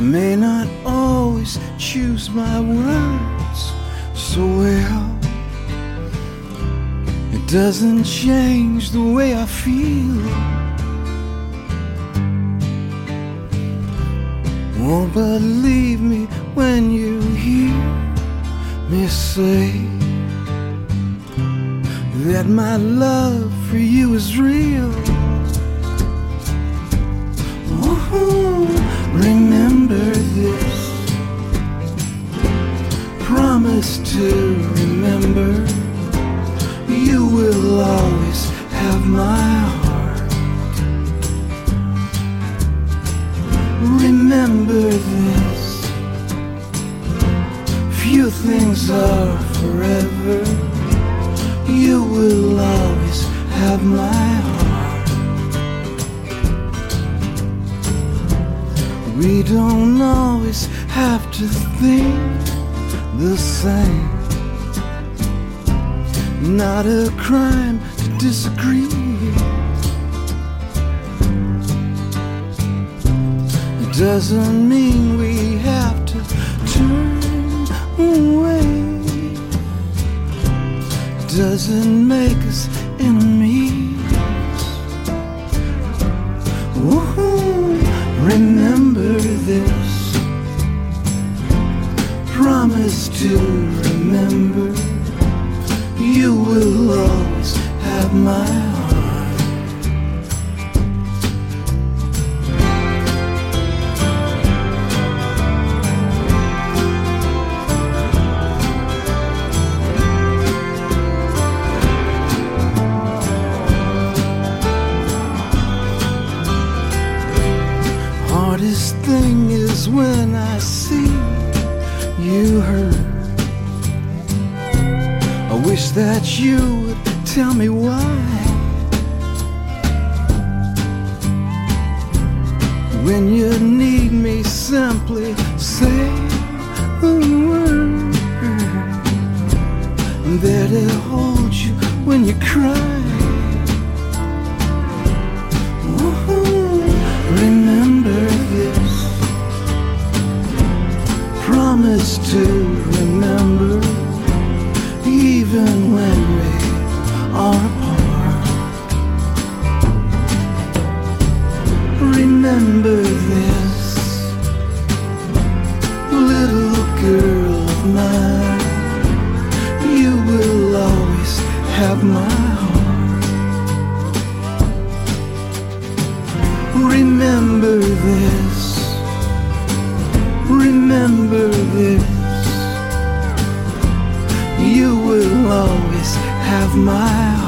may not always choose my words so well. It doesn't change the way I feel. Won't believe me when you hear me say that my love for you is real. Oh, remember this. Promise to remember. You will always have my heart. Remember this. Few things are forever. You will always have my heart. We don't always have to think the same. Not a crime to disagree. It doesn't mean we have to turn away. It doesn't make us enemies. Woo-hoo. Remember this. Promise to remember. You will always have my heart. Hardest thing is when I see you hurt. I wish that you would tell me why. When you need me, simply say the word. I'm there to hold you when you cry. Ooh, remember this. Promise to remember. Even when we are apart. Remember this, little girl of mine. You will always have my heart. Remember this. Remember this. You will always have my heart.